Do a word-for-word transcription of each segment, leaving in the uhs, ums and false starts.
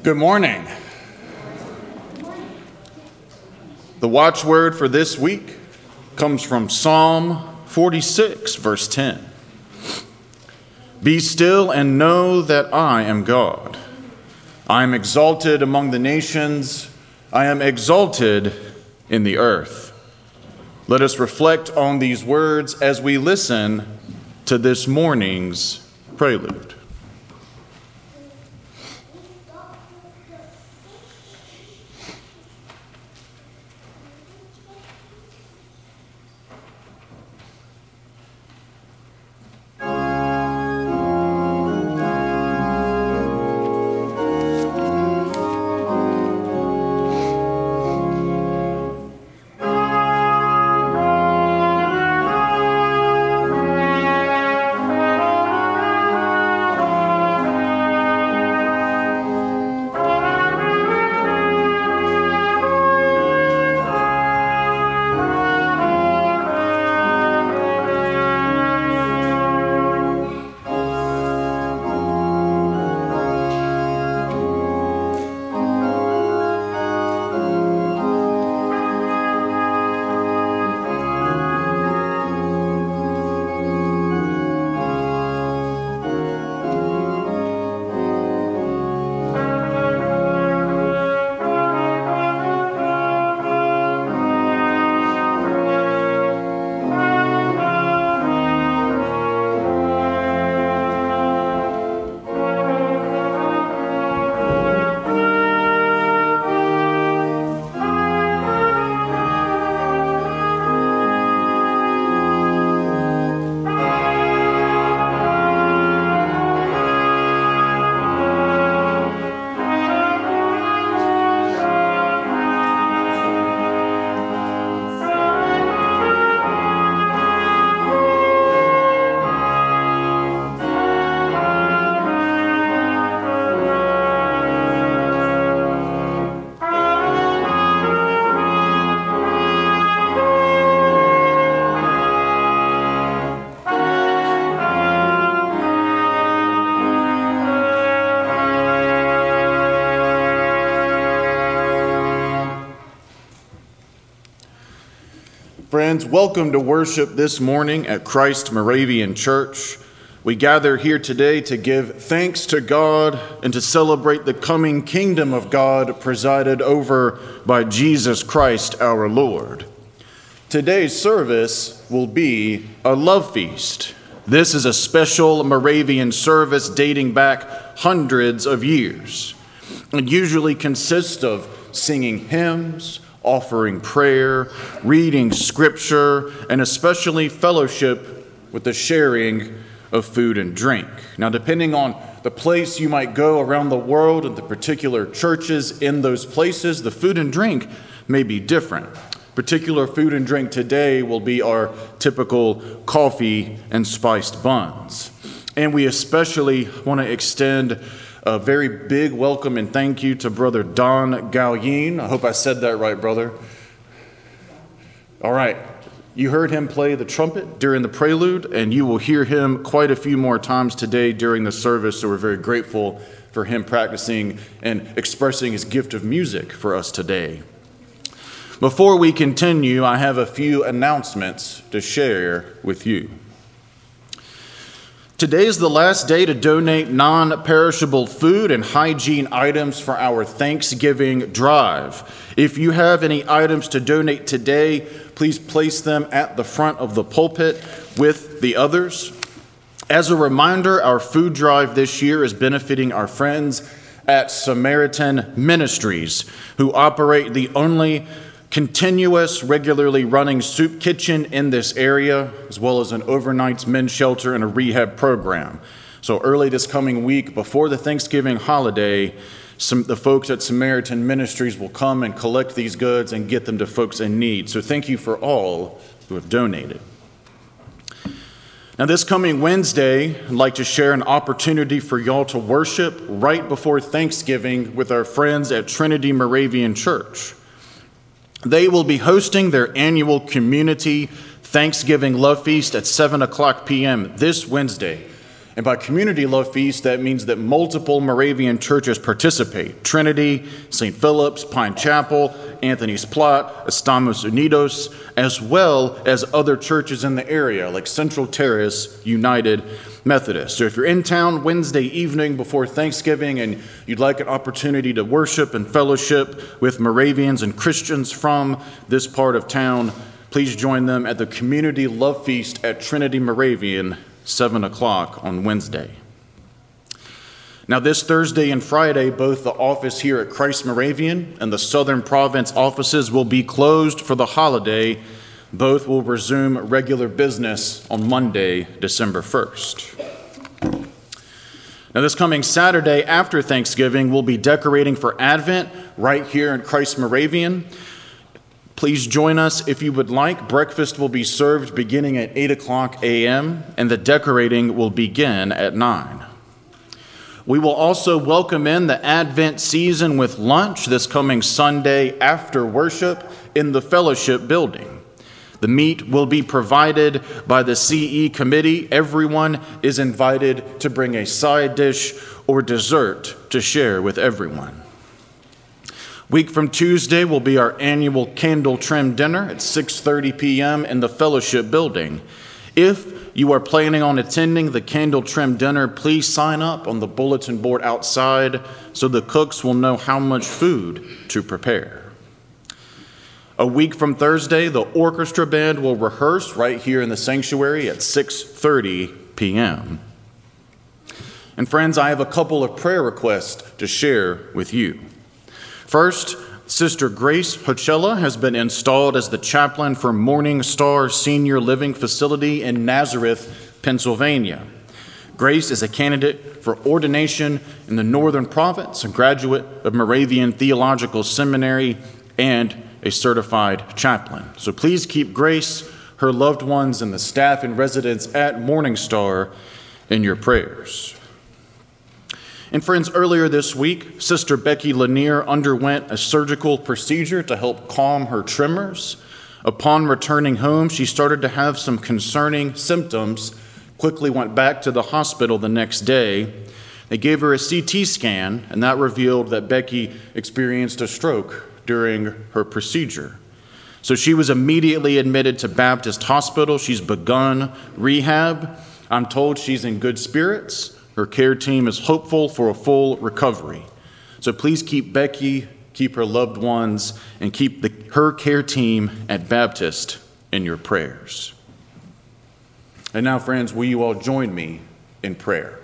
Good morning. The watchword for this week comes from Psalm forty-six, verse ten. Be still and know that I am God. I am exalted among the nations. I am exalted in the earth. Let us reflect on these words as we listen to this morning's prelude. Friends, welcome to worship this morning at Christ Moravian Church. We gather here today to give thanks to God and to celebrate the coming kingdom of God presided over by Jesus Christ our Lord. Today's service will be a love feast. This is a special Moravian service dating back hundreds of years. It usually consists of singing hymns, offering prayer, reading scripture, and especially fellowship with the sharing of food and drink. Now, depending on the place you might go around the world and the particular churches in those places, the food and drink may be different. Particular food and drink today will be our typical coffee and spiced buns. And we especially want to extend a very big welcome and thank you to Brother Don Galyin. I hope I said that right, brother. All right. You heard him play the trumpet during the prelude, and you will hear him quite a few more times today during the service, so we're very grateful for him practicing and expressing his gift of music for us today. Before we continue, I have a few announcements to share with you. Today is the last day to donate non-perishable food and hygiene items for our Thanksgiving drive. If you have any items to donate today, please place them at the front of the pulpit with the others. As a reminder, our food drive this year is benefiting our friends at Samaritan Ministries, who operate the only continuous, regularly running soup kitchen in this area, as well as an overnight men's shelter and a rehab program. So early this coming week, before the Thanksgiving holiday, some, the folks at Samaritan Ministries will come and collect these goods and get them to folks in need. So thank you for all who have donated. Now, this coming Wednesday, I'd like to share an opportunity for y'all to worship right before Thanksgiving with our friends at Trinity Moravian Church. They will be hosting their annual community Thanksgiving Love Feast at seven o'clock p.m. this Wednesday. And by Community Love Feast, that means that multiple Moravian churches participate. Trinity, Saint Philip's, Pine Chapel, Anthony's Plot, Estamos Unidos, as well as other churches in the area like Central Terrace United Methodist. So if you're in town Wednesday evening before Thanksgiving and you'd like an opportunity to worship and fellowship with Moravians and Christians from this part of town, please join them at the Community Love Feast at Trinity Moravian, seven o'clock on Wednesday. Now this Thursday and Friday, both the office here at Christ Moravian and the Southern Province offices will be closed for the holiday. Both will resume regular business on Monday, December first. Now this coming Saturday after Thanksgiving, we'll be decorating for Advent right here in Christ Moravian. Please join us if you would like. Breakfast will be served beginning at eight o'clock a.m. and the decorating will begin at nine. We will also welcome in the Advent season with lunch this coming Sunday after worship in the fellowship building. The meat will be provided by the C E committee. Everyone is invited to bring a side dish or dessert to share with everyone. Week from Tuesday will be our annual candle trim dinner at six thirty p.m. in the fellowship building. If you are planning on attending the candle trim dinner, please sign up on the bulletin board outside so the cooks will know how much food to prepare. A week from Thursday, the orchestra band will rehearse right here in the sanctuary at six thirty p.m. And friends, I have a couple of prayer requests to share with you. First, Sister Grace Hochella has been installed as the chaplain for Morning Star Senior Living Facility in Nazareth, Pennsylvania. Grace is a candidate for ordination in the Northern Province, a graduate of Moravian Theological Seminary, and a certified chaplain. So please keep Grace, her loved ones, and the staff and residents at Morning Star in your prayers. And friends, earlier this week, Sister Becky Lanier underwent a surgical procedure to help calm her tremors. Upon returning home, she started to have some concerning symptoms, quickly went back to the hospital the next day. They gave her a C T scan, and that revealed that Becky experienced a stroke during her procedure. So she was immediately admitted to Baptist Hospital. She's begun rehab. I'm told she's in good spirits. Her care team is hopeful for a full recovery. So please keep Becky, keep her loved ones, and keep the, her care team at Baptist in your prayers. And now, friends, will you all join me in prayer?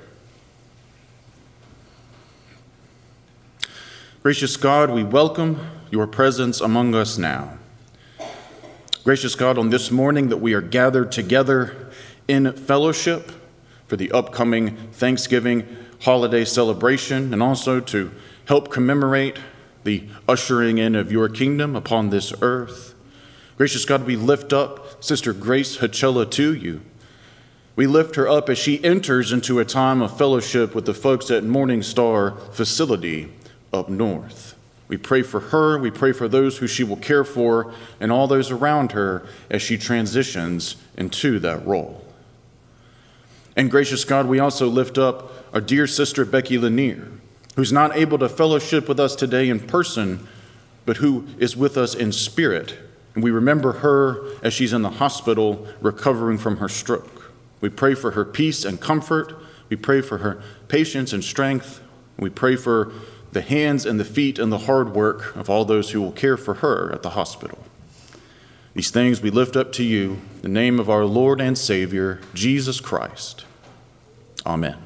Gracious God, we welcome your presence among us now. Gracious God, on this morning that we are gathered together in fellowship for the upcoming Thanksgiving holiday celebration, and also to help commemorate the ushering in of your kingdom upon this earth. Gracious God, we lift up Sister Grace Hochella to you. We lift her up as she enters into a time of fellowship with the folks at Morning Star facility up north. We pray for her, we pray for those who she will care for, and all those around her as she transitions into that role. And gracious God, we also lift up our dear sister Becky Lanier, who's not able to fellowship with us today in person, but who is with us in spirit. And we remember her as she's in the hospital recovering from her stroke. We pray for her peace and comfort. We pray for her patience and strength. We pray for the hands and the feet and the hard work of all those who will care for her at the hospital. These things we lift up to you in the name of our Lord and Savior, Jesus Christ. Amen.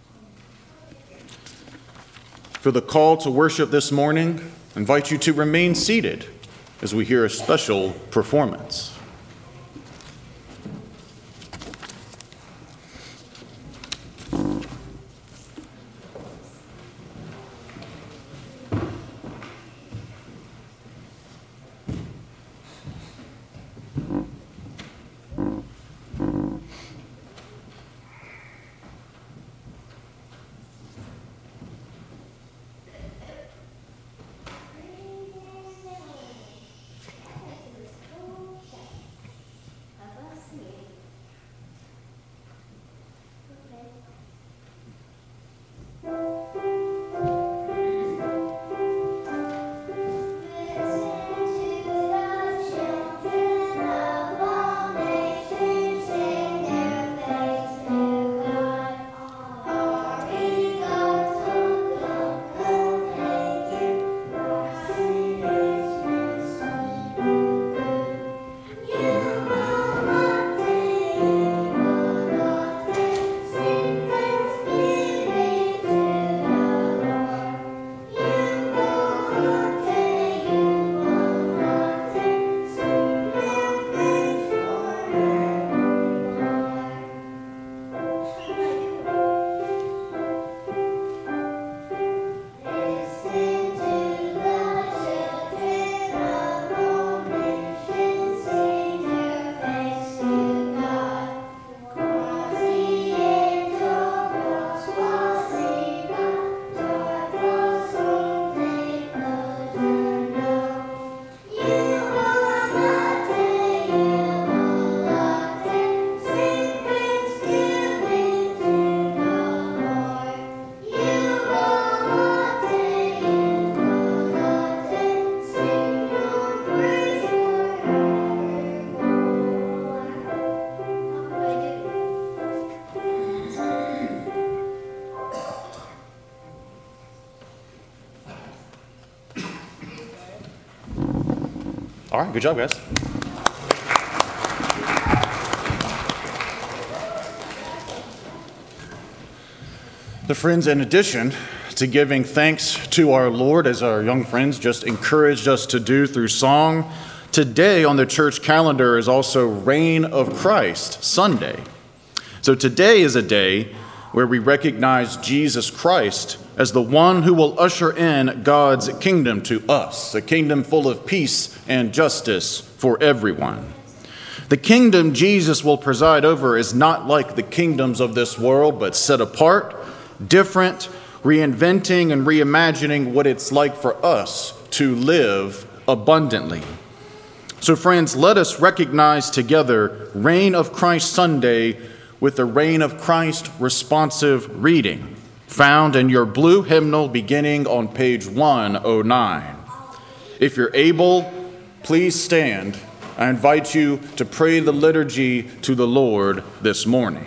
For the call to worship this morning, I invite you to remain seated as we hear a special performance. All right, good job, guys. The friends, in addition to giving thanks to our Lord, as our young friends just encouraged us to do through song, today on the church calendar is also Reign of Christ Sunday. So today is a day where we recognize Jesus Christ as the one who will usher in God's kingdom to us, a kingdom full of peace and justice for everyone. The kingdom Jesus will preside over is not like the kingdoms of this world, but set apart, different, reinventing and reimagining what it's like for us to live abundantly. So friends, let us recognize together Reign of Christ Sunday with the Reign of Christ responsive reading, found in your blue hymnal beginning on page one oh nine. If you're able, please stand. I invite you to pray the liturgy to the Lord this morning.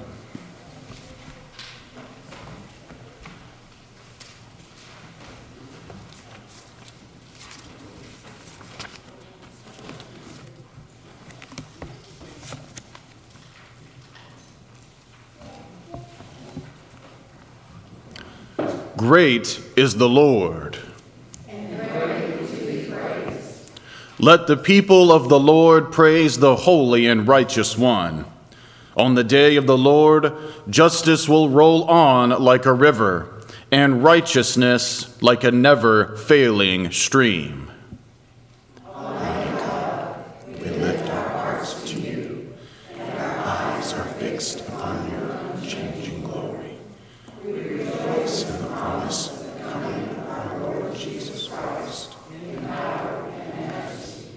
Great is the Lord. And greatly to be praised. Let the people of the Lord praise the Holy and Righteous One. On the day of the Lord, justice will roll on like a river, and righteousness like a never-failing stream. Almighty God, we lift our hearts to you, and our eyes are fixed upon your unchanging glory. We rejoice in the promise of the coming of our Lord Jesus Christ. In power and majesty.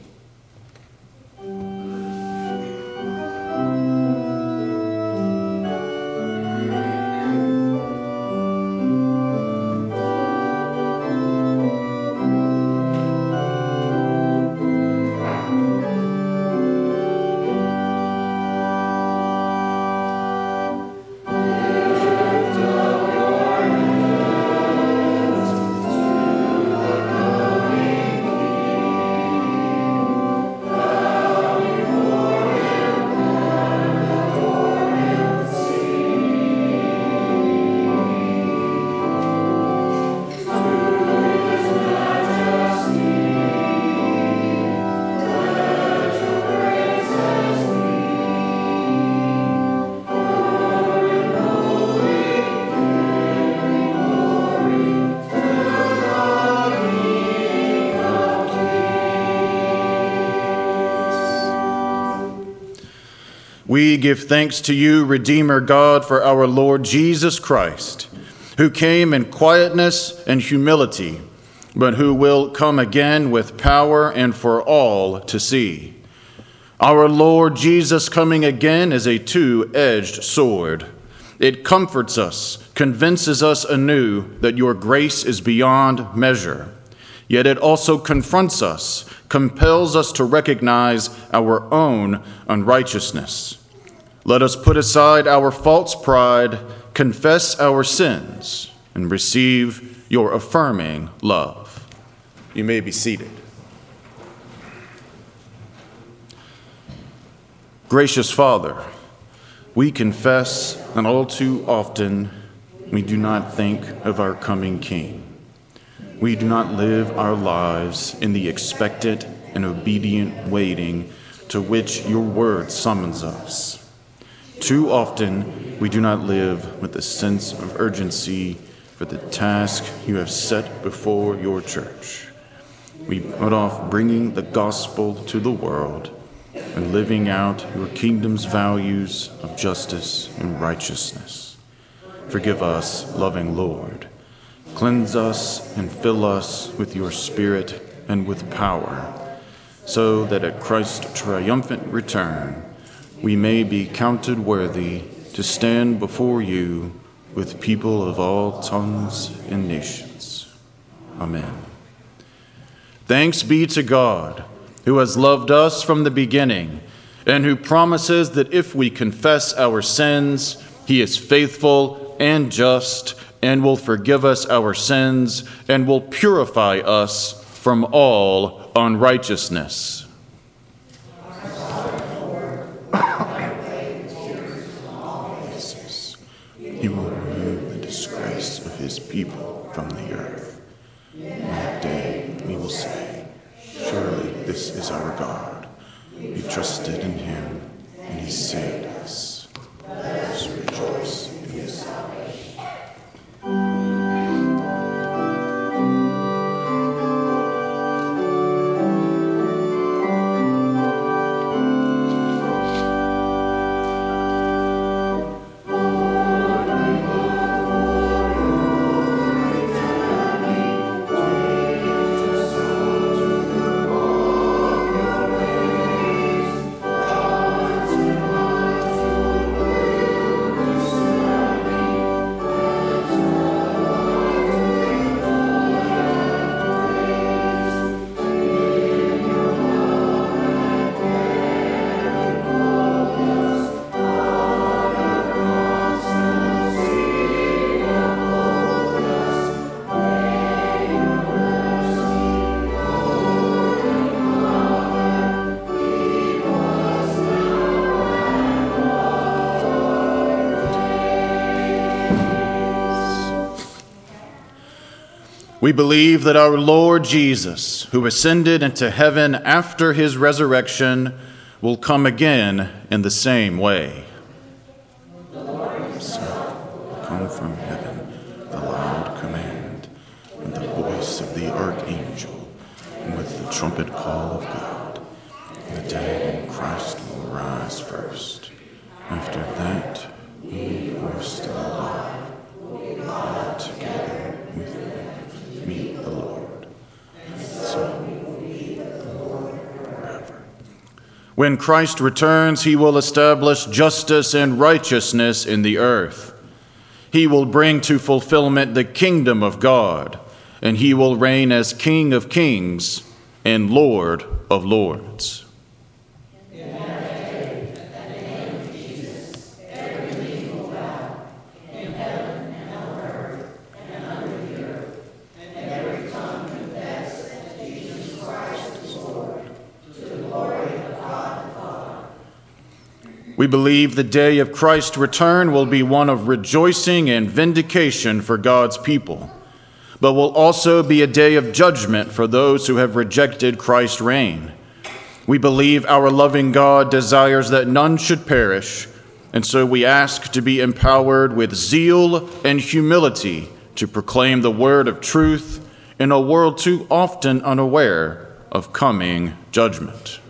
We give thanks to you, Redeemer God, for our Lord Jesus Christ, who came in quietness and humility, but who will come again with power and for all to see. Our Lord Jesus coming again is a two-edged sword. It comforts us, convinces us anew that your grace is beyond measure. Yet it also confronts us, compels us to recognize our own unrighteousness. Let us put aside our false pride, confess our sins, and receive your affirming love. You may be seated. Gracious Father, we confess that all too often we do not think of our coming King. We do not live our lives in the expectant and obedient waiting to which your word summons us. Too often, we do not live with a sense of urgency for the task you have set before your church. We put off bringing the gospel to the world and living out your kingdom's values of justice and righteousness. Forgive us, loving Lord. Cleanse us and fill us with your Spirit and with power, so that at Christ's triumphant return, we may be counted worthy to stand before you with people of all tongues and nations. Amen. Thanks be to God, who has loved us from the beginning, and who promises that if we confess our sins, he is faithful and just, and will forgive us our sins, and will purify us from all unrighteousness. his people from the earth. In that day we will say, surely this is our God. We trusted in him, and he saved us. Let us rejoice in his salvation. We believe that our Lord Jesus, who ascended into heaven after his resurrection, will come again in the same way. The Lord himself will come from heaven, the loud command, and the voice of the archangel, and with the trumpet call of God. And the dead in Christ will rise first. After that, we who are still alive will be caught together with them. Meet the Lord, and so we will meet the Lord forever. When Christ returns, he will establish justice and righteousness in the earth. He will bring to fulfillment the kingdom of God, and he will reign as King of kings and Lord of lords. We believe the day of Christ's return will be one of rejoicing and vindication for God's people, but will also be a day of judgment for those who have rejected Christ's reign. We believe our loving God desires that none should perish, and so we ask to be empowered with zeal and humility to proclaim the word of truth in a world too often unaware of coming judgment.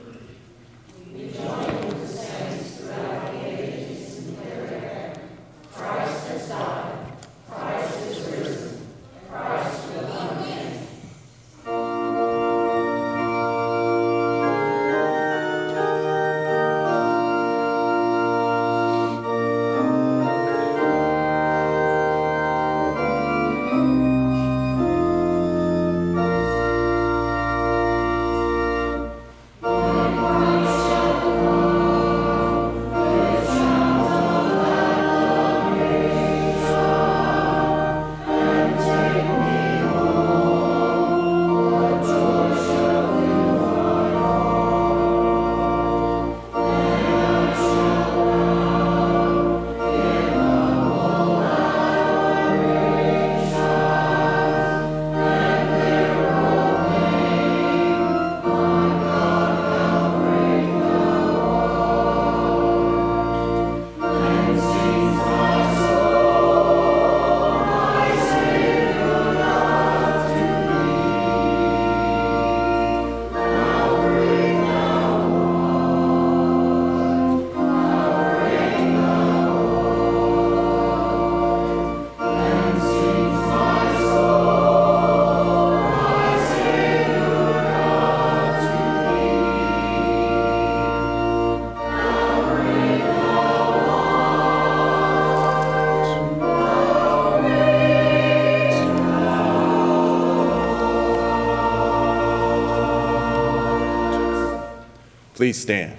Please stand.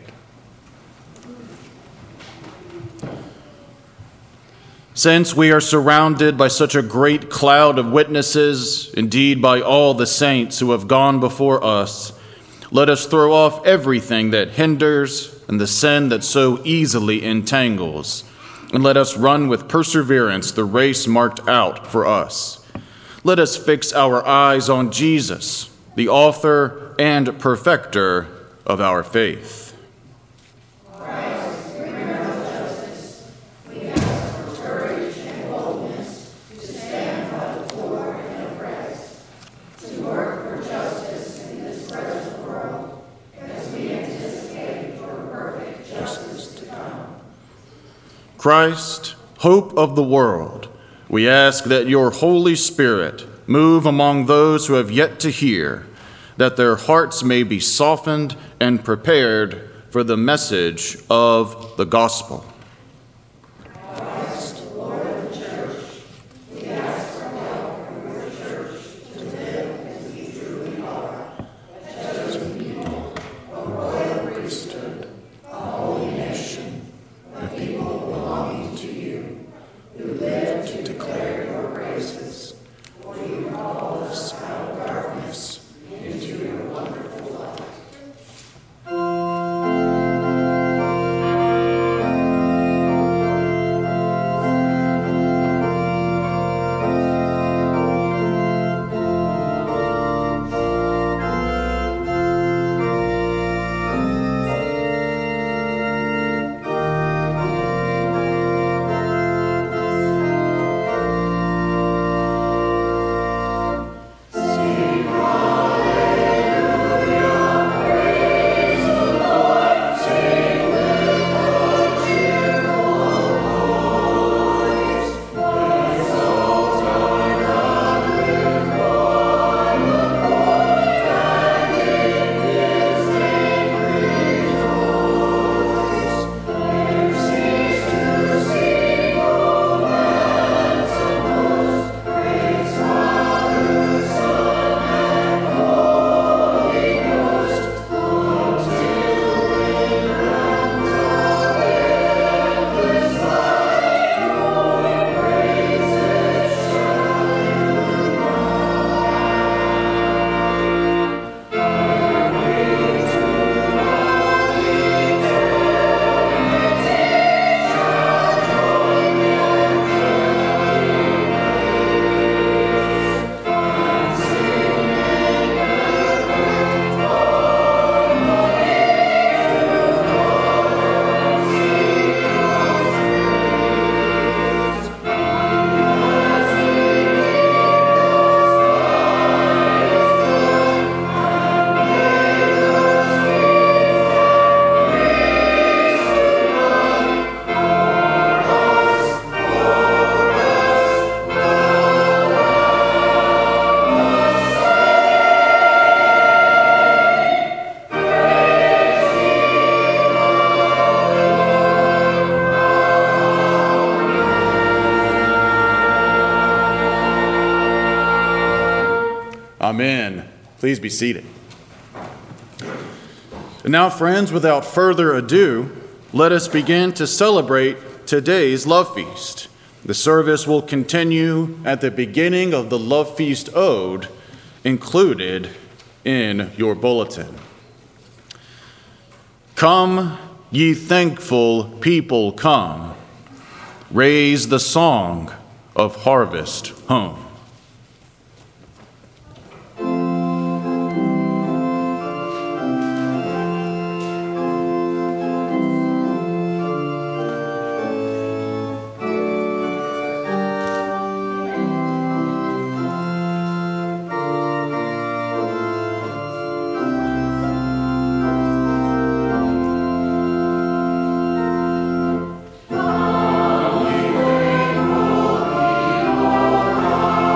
Since we are surrounded by such a great cloud of witnesses, indeed by all the saints who have gone before us, let us throw off everything that hinders and the sin that so easily entangles, and let us run with perseverance the race marked out for us. Let us fix our eyes on Jesus, the author and perfecter of our faith. Christ, bringer of justice, we ask for courage and boldness to stand by the poor and oppressed, to work for justice in this present world as we anticipate your perfect justice to come. Christ, hope of the world, we ask that your Holy Spirit move among those who have yet to hear, that their hearts may be softened and prepared for the message of the gospel. Christ, Lord of the Church, we ask for help from your church to live as we truly are, a chosen people, a royal priesthood, a holy nation, a people belonging to you, who live to declare your praises. For you call us out of darkness into your wonderful light. Amen. Please be seated. And now, friends, without further ado, let us begin to celebrate today's love feast. The service will continue at the beginning of the Love Feast Ode included in your bulletin. Come, ye thankful people, come. Raise the song of harvest home. Come, ye thankful people, come.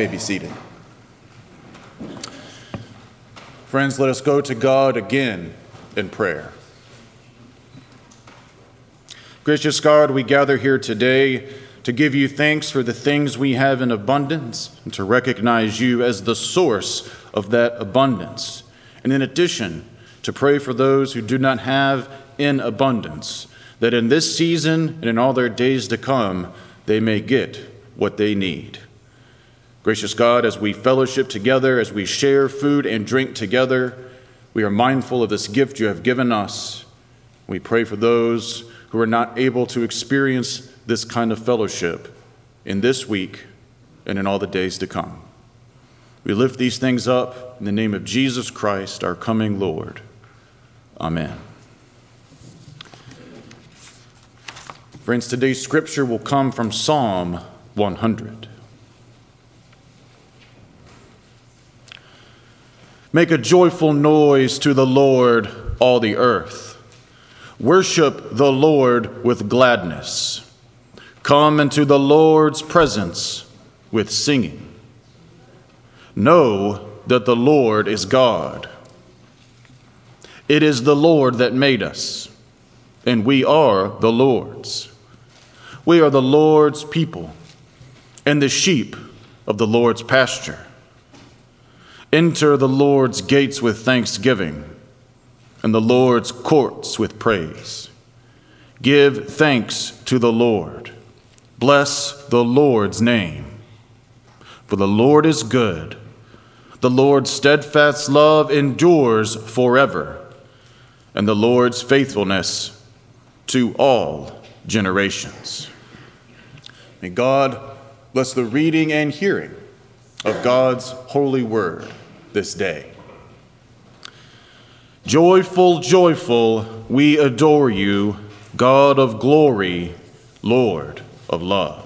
may be seated. Friends, let us go to God again in prayer. Gracious God, we gather here today to give you thanks for the things we have in abundance and to recognize you as the source of that abundance. And in addition, to pray for those who do not have in abundance, that in this season and in all their days to come, they may get what they need. Gracious God, as we fellowship together, as we share food and drink together, we are mindful of this gift you have given us. We pray for those who are not able to experience this kind of fellowship in this week and in all the days to come. We lift these things up in the name of Jesus Christ, our coming Lord. Amen. Friends, today's scripture will come from Psalm one hundred. Make a joyful noise to the Lord, all the earth. Worship the Lord with gladness. Come into the Lord's presence with singing. Know that the Lord is God. It is the Lord that made us, and we are the Lord's. We are the Lord's people and the sheep of the Lord's pasture. Enter the Lord's gates with thanksgiving and the Lord's courts with praise. Give thanks to the Lord. Bless the Lord's name. For the Lord is good. The Lord's steadfast love endures forever, and the Lord's faithfulness to all generations. May God bless the reading and hearing of God's holy word this day. Joyful, joyful, we adore you, God of glory, Lord of love.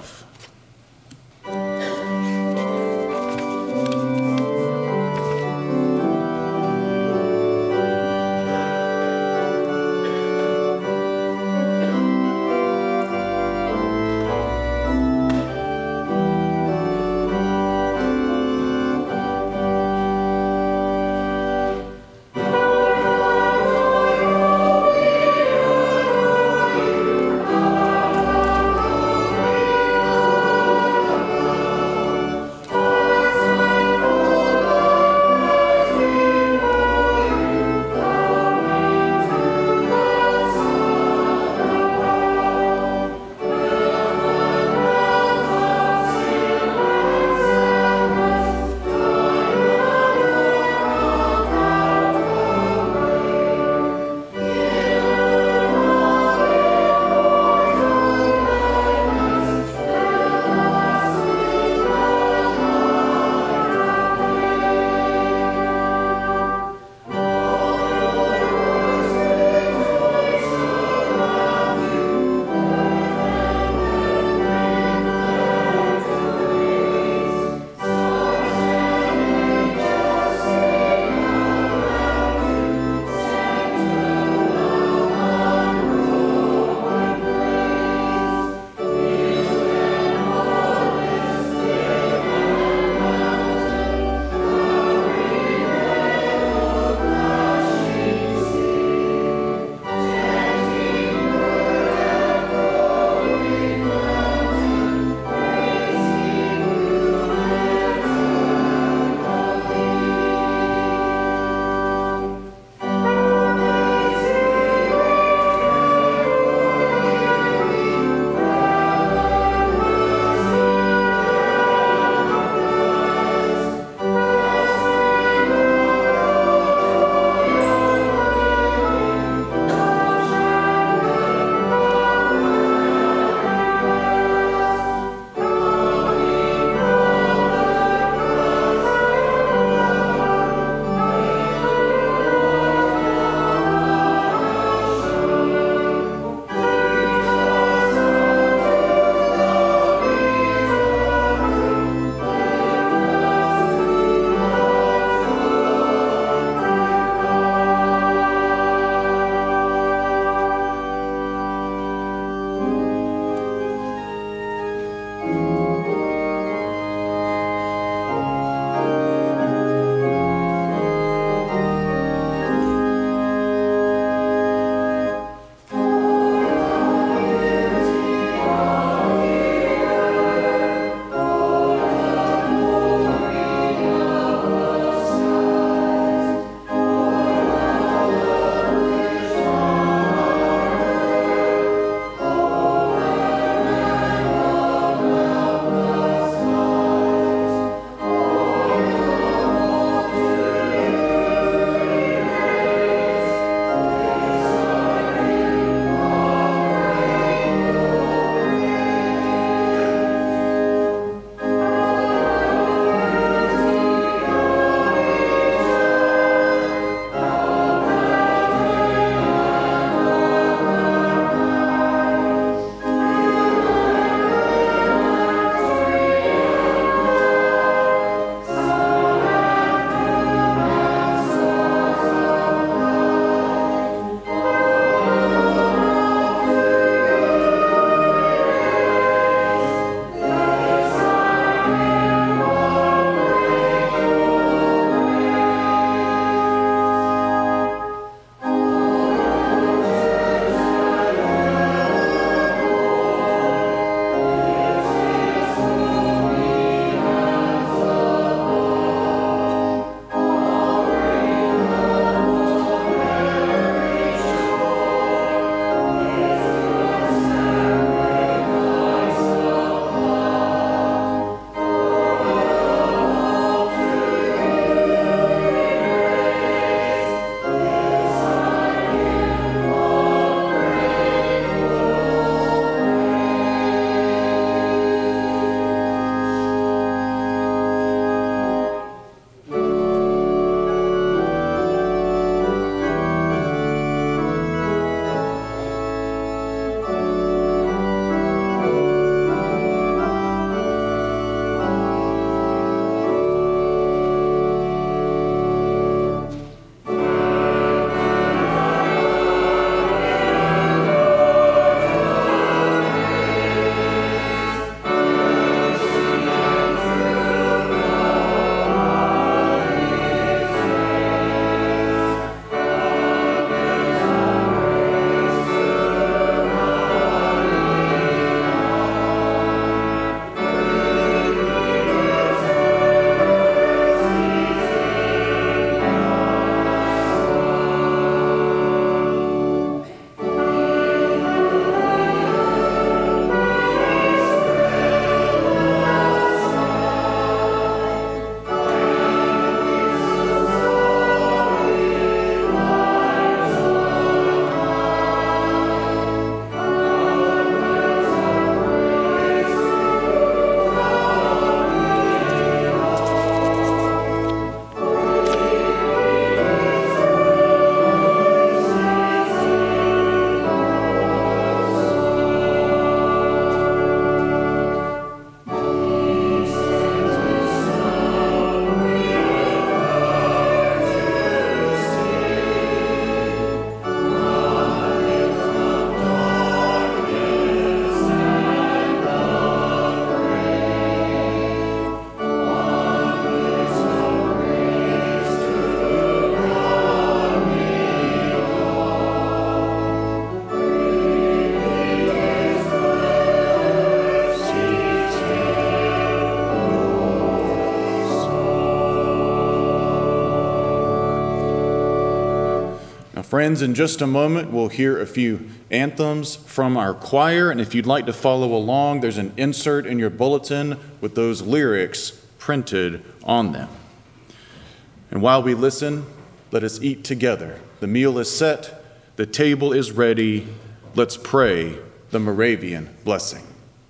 friends, in just a moment, we'll hear a few anthems from our choir, and if you'd like to follow along, there's an insert in your bulletin with those lyrics printed on them. And while we listen, let us eat together. The meal is set, the table is ready. Let's pray the Moravian blessing.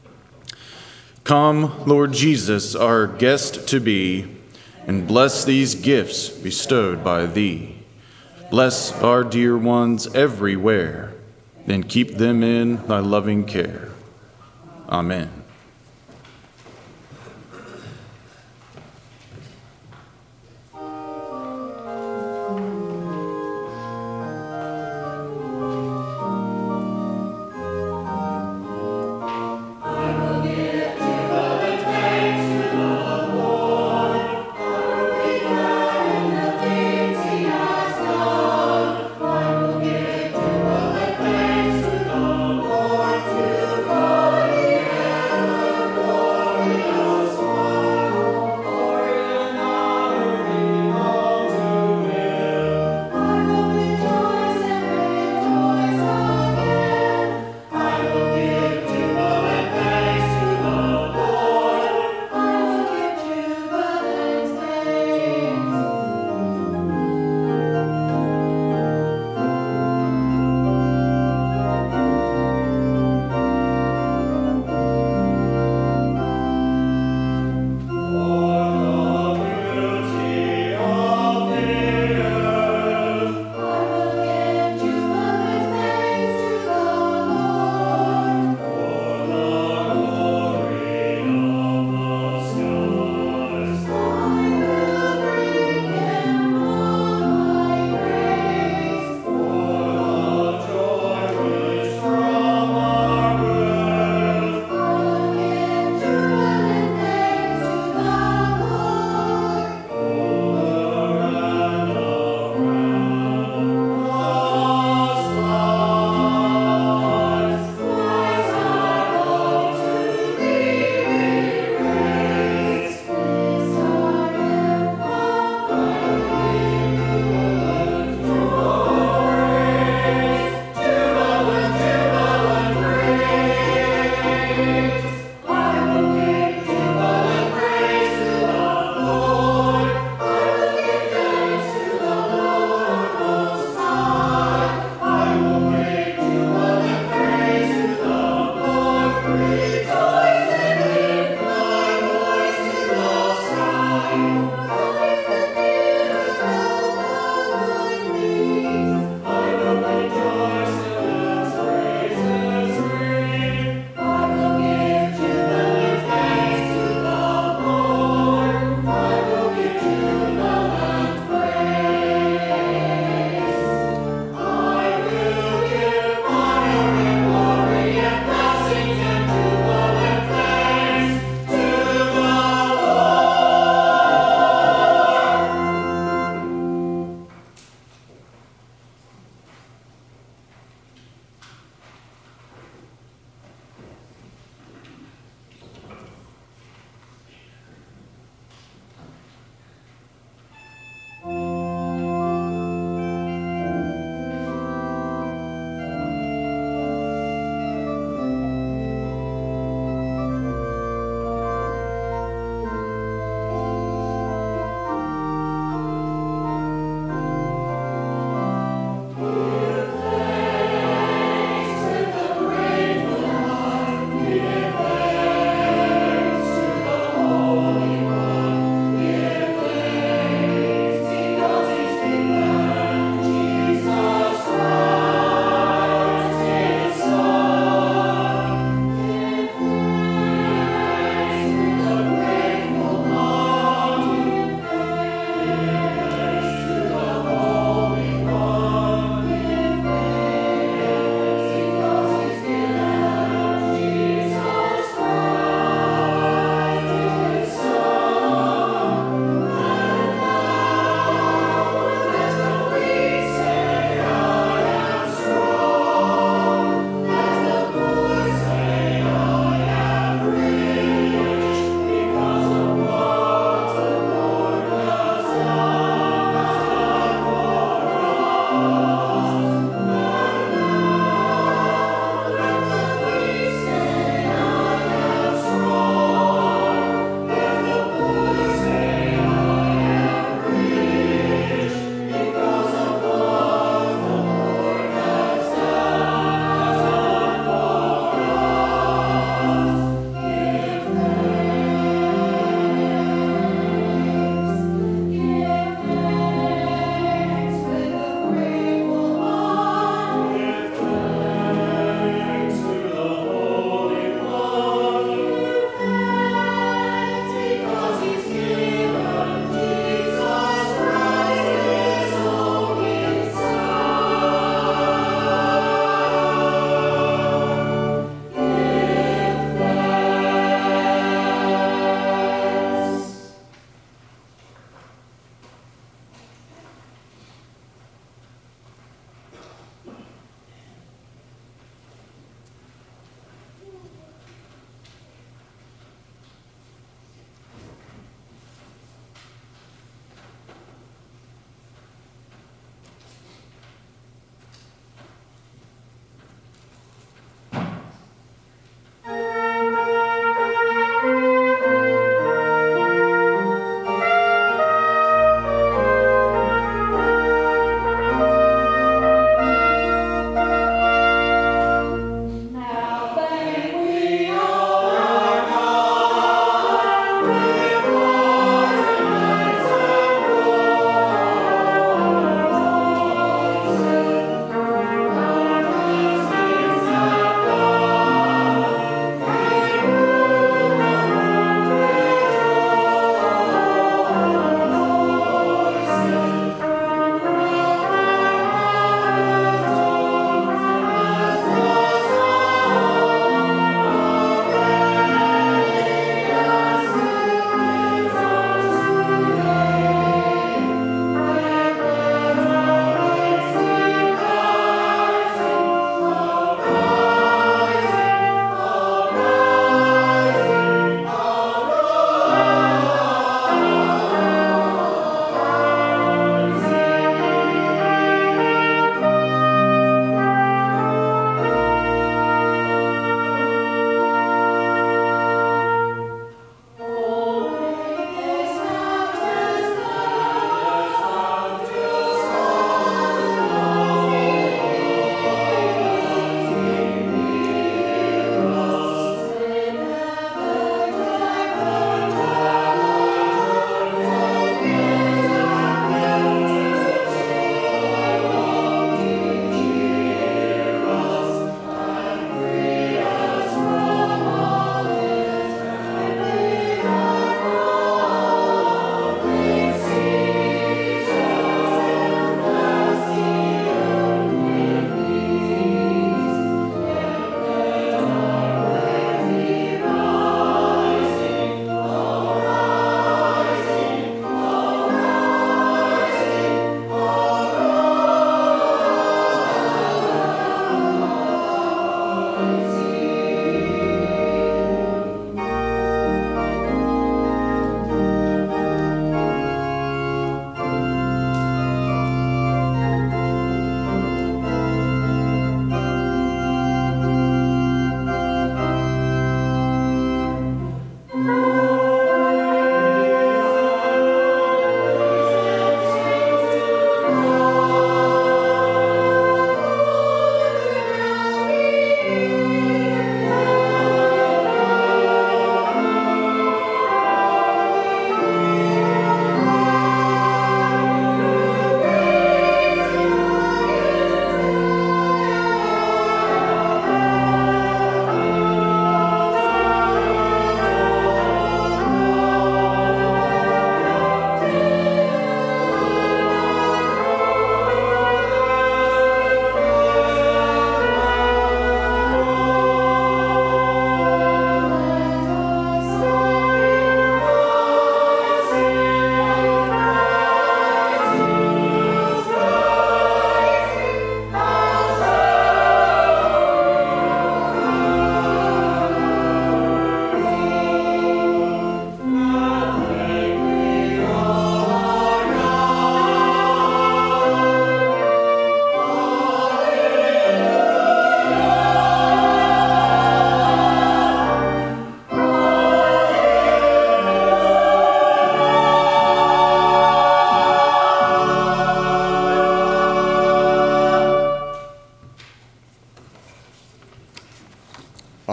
Come, Lord Jesus, our guest to be, and bless these gifts bestowed by thee. Bless our dear ones everywhere, then keep them in thy loving care. Amen.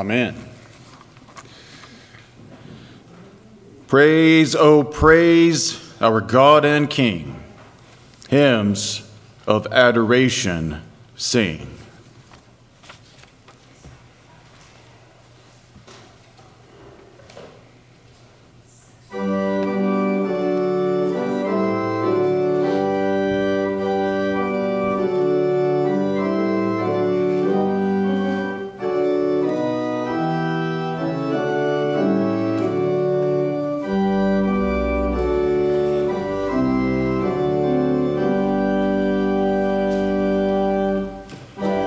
Amen. Praise, oh praise our God and King. Hymns of adoration sing. Thank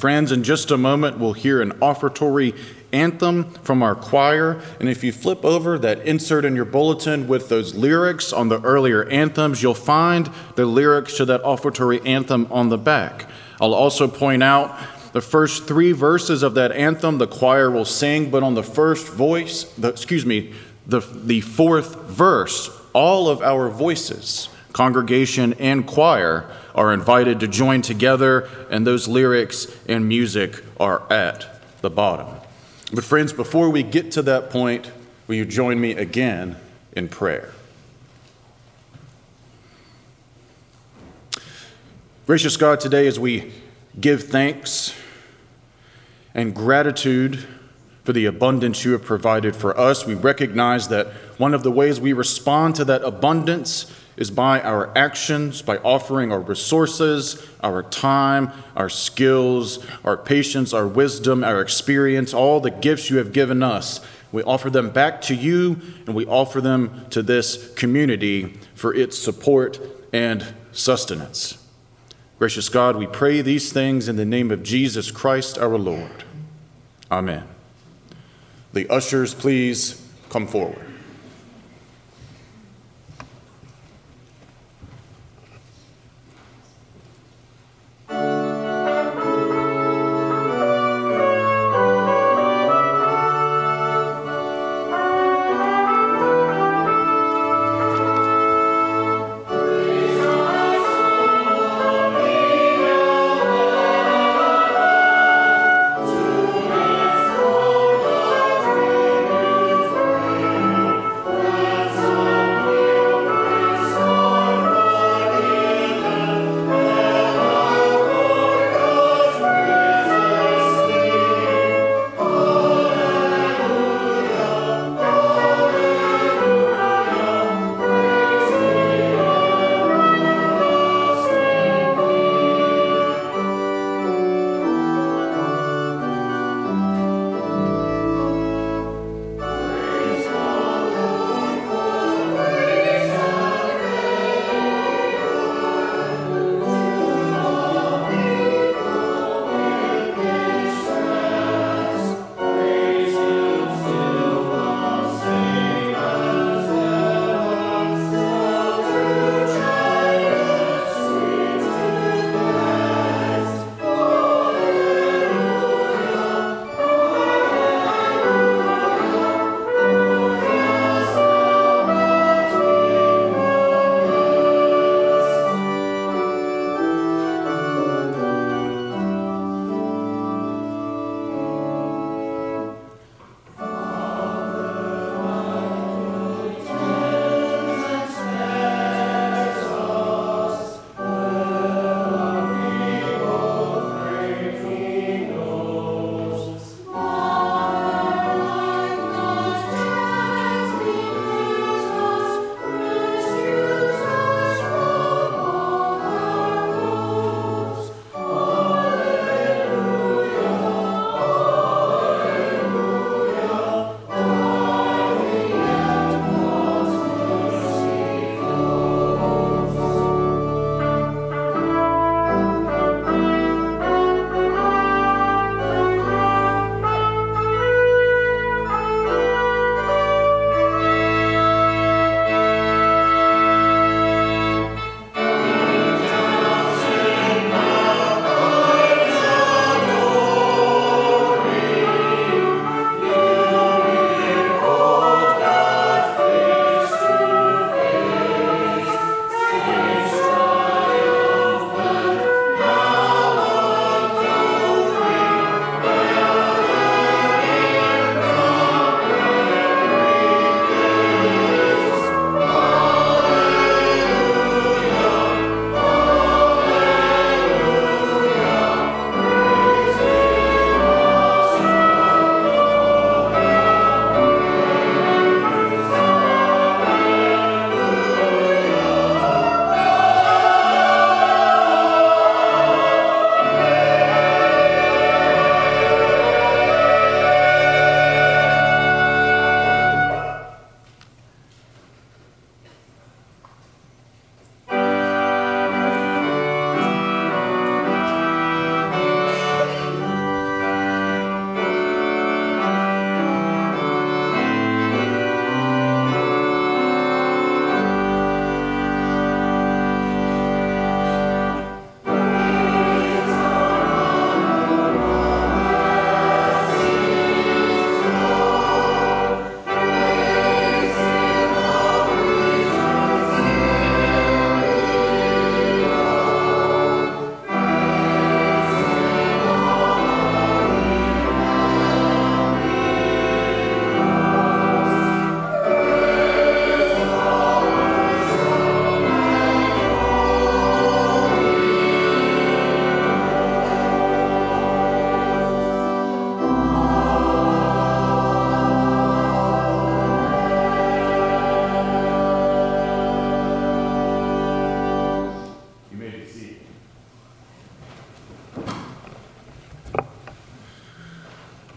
friends, in just a moment, we'll hear an offertory anthem from our choir. And if you flip over that insert in your bulletin with those lyrics on the earlier anthems, you'll find the lyrics to that offertory anthem on the back. I'll also point out the first three verses of that anthem the choir will sing, but on the first voice, the, excuse me, the, the fourth verse, all of our voices, congregation and choir, are invited to join together, and those lyrics and music are at the bottom. But friends, before we get to that point, will you join me again in prayer? Gracious God, today as we give thanks and gratitude for the abundance you have provided for us, we recognize that one of the ways we respond to that abundance is by our actions, by offering our resources, our time, our skills, our patience, our wisdom, our experience, all the gifts you have given us. We offer them back to you, and we offer them to this community for its support and sustenance. Gracious God, we pray these things in the name of Jesus Christ our Lord. Amen. The ushers, please come forward.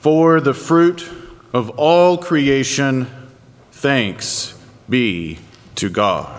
For the fruit of all creation, thanks be to God.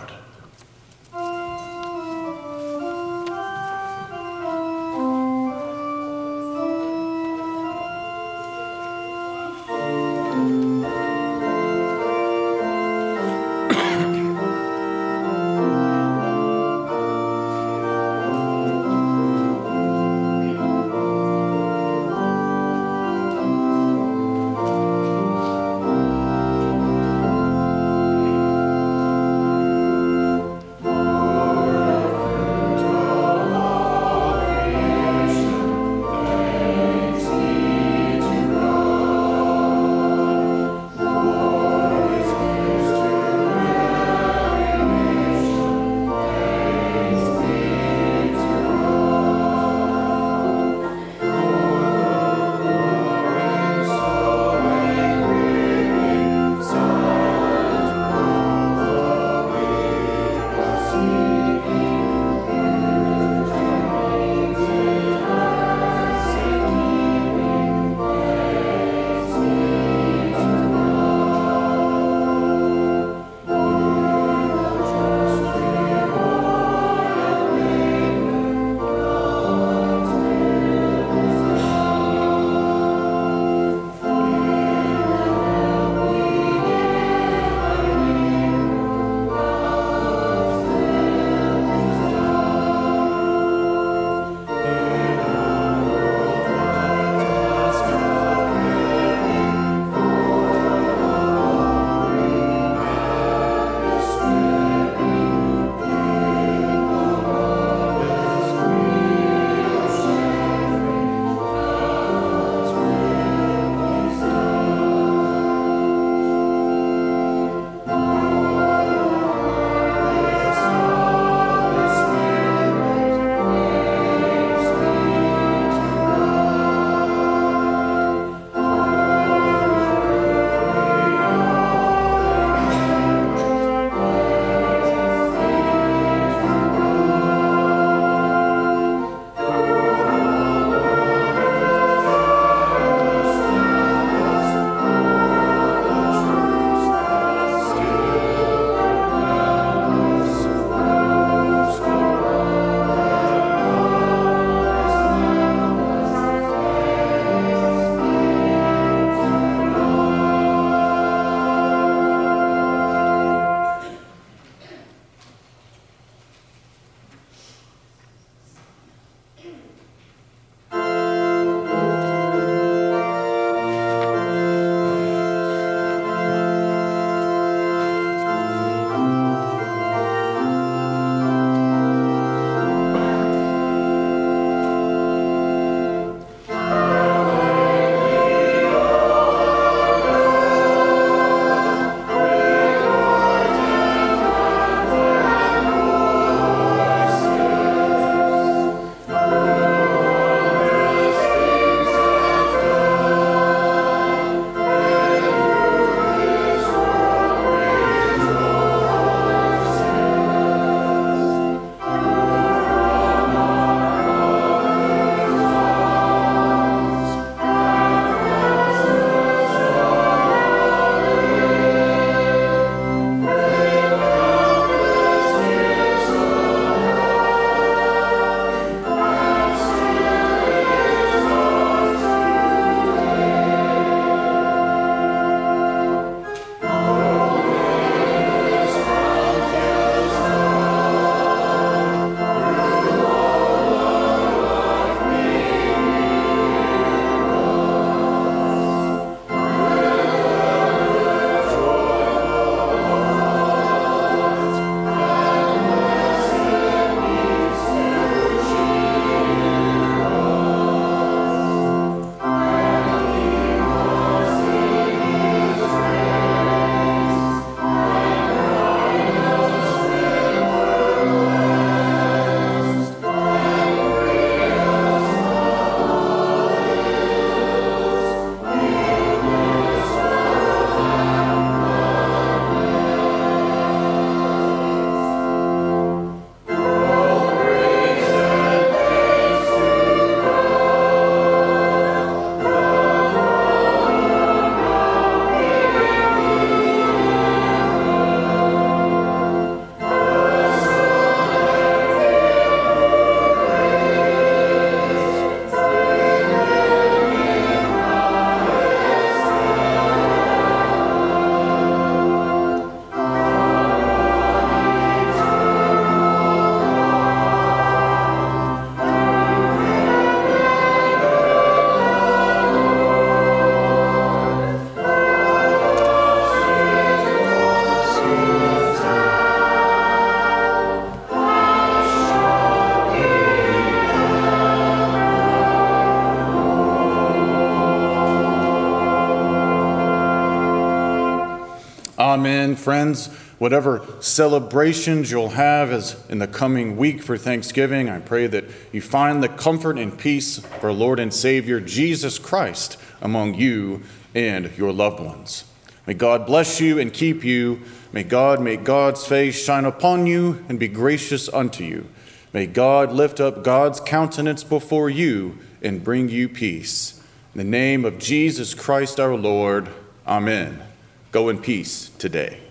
Amen. Friends, whatever celebrations you'll have as in the coming week for Thanksgiving, I pray that you find the comfort and peace of our Lord and Savior, Jesus Christ, among you and your loved ones. May God bless you and keep you. May God make God's face shine upon you and be gracious unto you. May God lift up God's countenance before you and bring you peace. In the name of Jesus Christ our Lord, amen. Go in peace today.